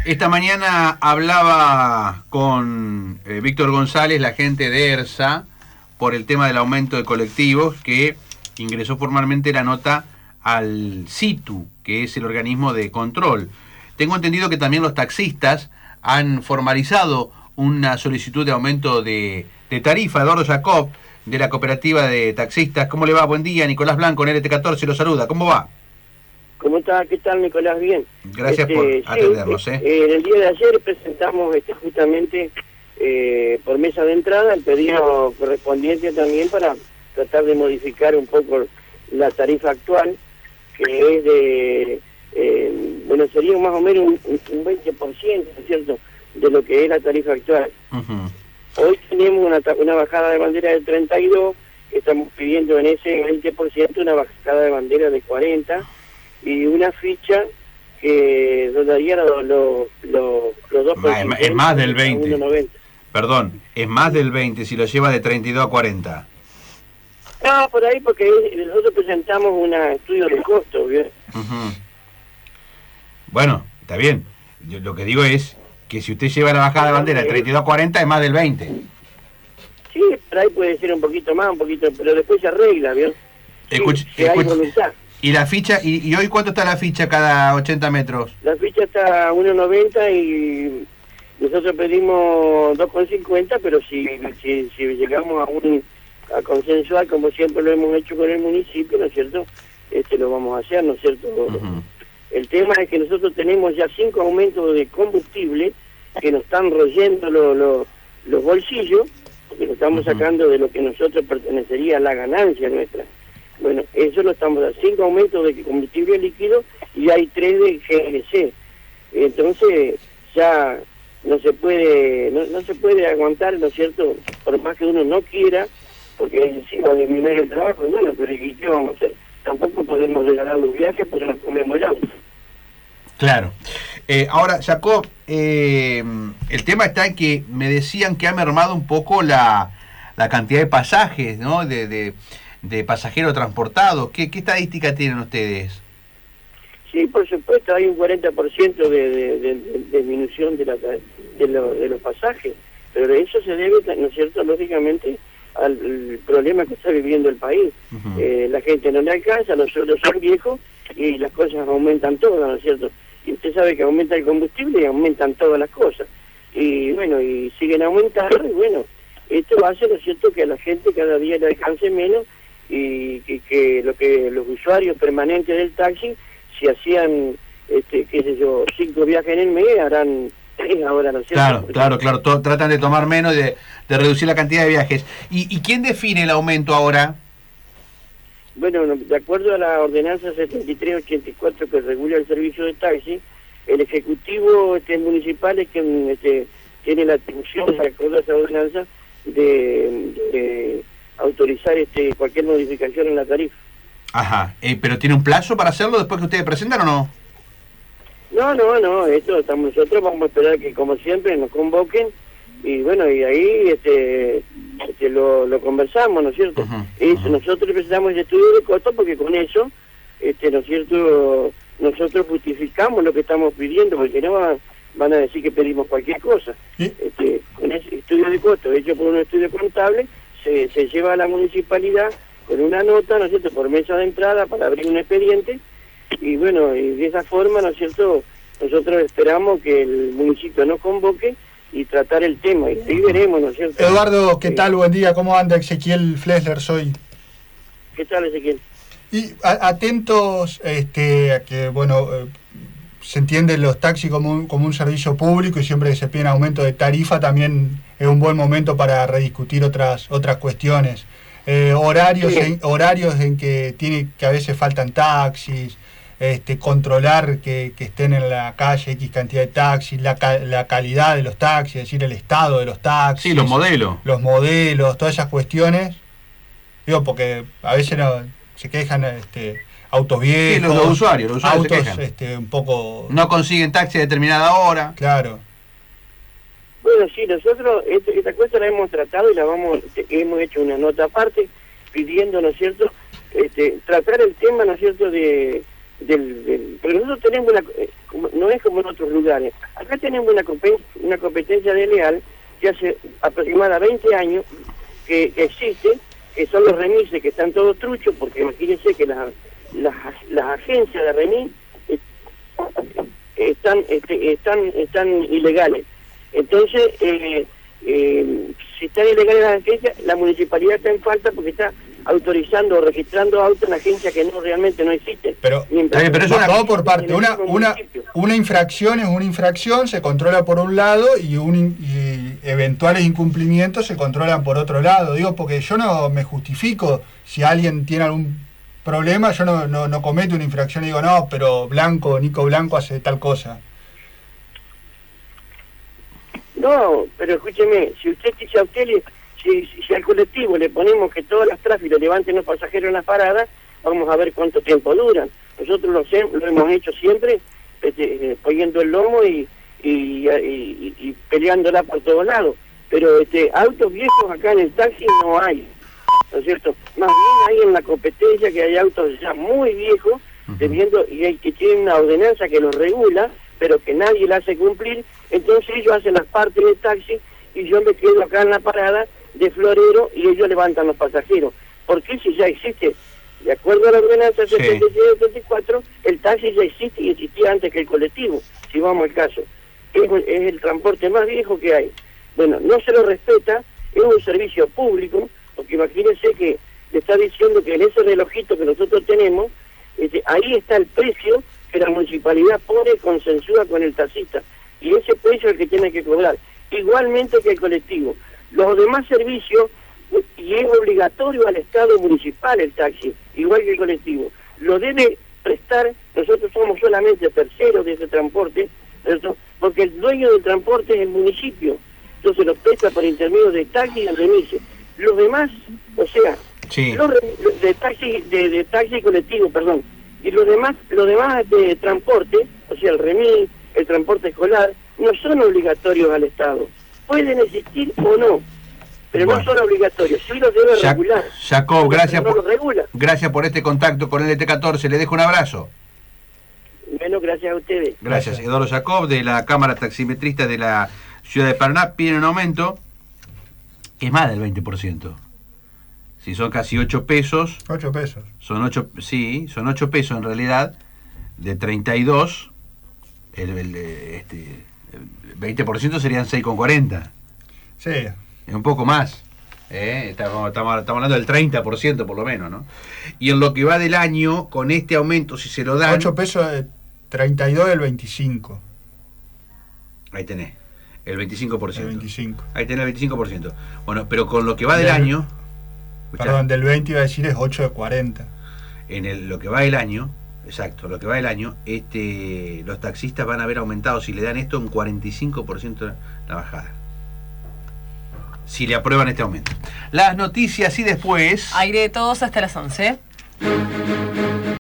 Esta mañana hablaba con Víctor González, la gente de ERSA, por el tema del aumento de colectivos, que ingresó formalmente la nota al CITU, que es el organismo de control. Tengo entendido que también los taxistas han formalizado una solicitud de aumento de tarifa. Eduardo Jacob, de la cooperativa de taxistas. ¿Cómo le va? Buen día. Nicolás Blanco, en LT14, lo saluda. ¿Cómo va? ¿Cómo está? ¿Qué tal, Nicolás? Bien. Gracias por atendernos. En el día de ayer presentamos justamente por mesa de entrada el pedido correspondiente también para tratar de modificar un poco la tarifa actual, que es de, sería más o menos un 20%, ¿no es cierto?, de lo que es la tarifa actual. Hoy tenemos una bajada de bandera del 32, estamos pidiendo en ese 20% una bajada de bandera de 40%, y una ficha que nos daría los 2%. Es más del 20. Perdón, es más del 20 si lo lleva de 32 a 40. No, por ahí, porque nosotros presentamos un estudio de costo, ¿bien? Bueno, está bien. Yo lo que digo es que si usted lleva la bajada de bandera de 32 a 40 es más del 20. Sí, por ahí puede ser un poquito más, pero después se arregla, ¿bien? Sí, hay voluntad. ¿Y la ficha? ¿Y hoy cuánto está la ficha cada 80 metros? La ficha está a 1.90 y nosotros pedimos 2.50, pero si llegamos a consensuar, como siempre lo hemos hecho con el municipio, ¿no es cierto?, lo vamos a hacer, ¿no es cierto? El tema es que nosotros tenemos ya 5 aumentos de combustible que nos están royendo los bolsillos, porque nos estamos sacando de lo que a nosotros pertenecería a la ganancia nuestra. Bueno, eso lo estamos a 5 aumentos de combustible líquido y hay 3 de GLC. Entonces ya no se puede aguantar, ¿no es cierto?, por más que uno no quiera, porque encima de disminuir el trabajo, bueno, pero ¿y qué vamos a hacer? Tampoco podemos regalar los viajes porque nos comemos el auto. Claro. Ahora, Jacob, el tema está en que me decían que ha mermado un poco la cantidad de pasajes, ¿no?, de pasajeros transportados. ¿Qué estadística tienen ustedes? Sí, por supuesto, hay un 40% de disminución de los pasajes, pero eso se debe, ¿no es cierto?, lógicamente, al problema que está viviendo el país. La gente no le alcanza, los sueldos son viejos y las cosas aumentan todas, ¿no es cierto? Y usted sabe que aumenta el combustible y aumentan todas las cosas. Y bueno, y siguen aumentando, y bueno, esto hace, ¿no es cierto?, que a la gente cada día le alcance menos y que los usuarios permanentes del taxi, si hacían, qué sé yo, 5 viajes en el mes, harán 3 ahora, ¿no es cierto? Claro. Tratan de tomar menos, de reducir la cantidad de viajes. ¿Y quién define el aumento ahora? Bueno, de acuerdo a la ordenanza 7384 que regula el servicio de taxi, el ejecutivo municipal es quien tiene la atribución, de acuerdo a esa ordenanza, de autorizar cualquier modificación en la tarifa. Ajá, pero ¿tiene un plazo para hacerlo después que ustedes presentan o no? No, nosotros vamos a esperar que, como siempre, nos convoquen y bueno, y ahí lo conversamos, ¿no es cierto? Nosotros presentamos el estudio de costo porque con eso, ¿no es cierto?, nosotros justificamos lo que estamos pidiendo, porque no van a decir que pedimos cualquier cosa. Con ese estudio de costo hecho por un estudio contable, se lleva a la municipalidad con una nota, ¿no es cierto?, por mesa de entrada para abrir un expediente, y bueno, y de esa forma, ¿no es cierto?, nosotros esperamos que el municipio nos convoque y tratar el tema, y ahí veremos, ¿no es cierto? Eduardo, ¿qué tal? Buen día, ¿cómo anda? Ezequiel Flesler soy. ¿Qué tal, Ezequiel? Y atentos a que, bueno, se entienden los taxis como un servicio público y siempre que se piden aumento de tarifa también es un buen momento para rediscutir otras cuestiones. Horarios en que a veces faltan taxis, controlar que estén en la calle X cantidad de taxis, la calidad de los taxis, es decir, el estado de los taxis. Sí, los modelos, todas esas cuestiones. Digo, porque a veces se quejan autos viejos, sí, los usuarios autos se quejan. Un poco... No consiguen taxi a determinada hora. Claro. Bueno, sí, nosotros esta cuestión la hemos tratado y hemos hecho una nota aparte pidiendo, ¿no es cierto?, tratar el tema, ¿no es cierto?, de Pero nosotros tenemos no es como en otros lugares. Acá tenemos una competencia desleal que hace aproximadamente 20 años que existe, que son los remises, que están todos truchos, porque imagínense que las agencias de remis están ilegales. Entonces, si están ilegales las agencias, la municipalidad está en falta porque está autorizando o registrando autos en agencias que realmente no existen. Pero es todo por parte. Una infracción es una infracción, se controla por un lado y eventuales incumplimientos se controlan por otro lado. Digo, porque yo no me justifico si alguien tiene algún problema, yo no cometo una infracción y digo, no, pero Nico Blanco hace tal cosa. No, pero escúcheme, si al colectivo le ponemos que todas las tráficos levanten los pasajeros en las paradas, vamos a ver cuánto tiempo duran. Nosotros lo hemos hecho siempre, poniendo el lomo y peleándola por todos lados. Pero autos viejos acá en el taxi no hay, ¿no es cierto? Más bien hay en la competencia que hay autos ya muy viejos, que tienen una ordenanza que los regula, pero que nadie la hace cumplir. Entonces ellos hacen las partes del taxi y yo me quedo acá en la parada de florero y ellos levantan los pasajeros. ¿Por qué si ya existe? De acuerdo a la ordenanza 77-74, el taxi ya existe y existía antes que el colectivo, si vamos al caso. Es el transporte más viejo que hay. Bueno, no se lo respeta, es un servicio público, porque imagínense que le está diciendo que en ese relojito que nosotros tenemos, ahí está el precio que la municipalidad pone consensúa con el taxista, y ese precio es el que tiene que cobrar, igualmente que el colectivo. Los demás servicios, y es obligatorio al Estado municipal el taxi, igual que el colectivo, lo debe prestar. Nosotros somos solamente terceros de ese transporte, ¿cierto? Porque el dueño del transporte es el municipio, entonces lo presta por intermedio de taxi y el remise. Los demás, o sea, de taxi y colectivo, perdón, y los demás de transporte, o sea, el remis, el transporte escolar, no son obligatorios al Estado. Pueden existir o no, pero no son obligatorios. Sí los debe regular. Jacob, gracias por este contacto con el LT14. Le dejo un abrazo. Bueno, gracias a ustedes. Gracias. Eduardo Jacob, de la Cámara Taximetrista de la Ciudad de Paraná, pide un aumento que es más del 20%. Si son casi 8 pesos. 8 pesos. Son 8 pesos en realidad, de 32, el 20% serían 6,40. Sí. Es un poco más. Estamos hablando del 30% por lo menos, ¿no? Y en lo que va del año, con este aumento, si se lo dan... 8 pesos de 32 del 25. Ahí tenés, el 25%. El 25. Ahí tenés el 25%. Bueno, pero con lo que va del año... Perdón, del 20 iba a decir es 8 de 40. Lo que va del año, exacto, lo que va del año, los taxistas van a haber aumentado, si le dan esto, un 45% la bajada. Si le aprueban este aumento. Las noticias y después... Aire de todos hasta las 11.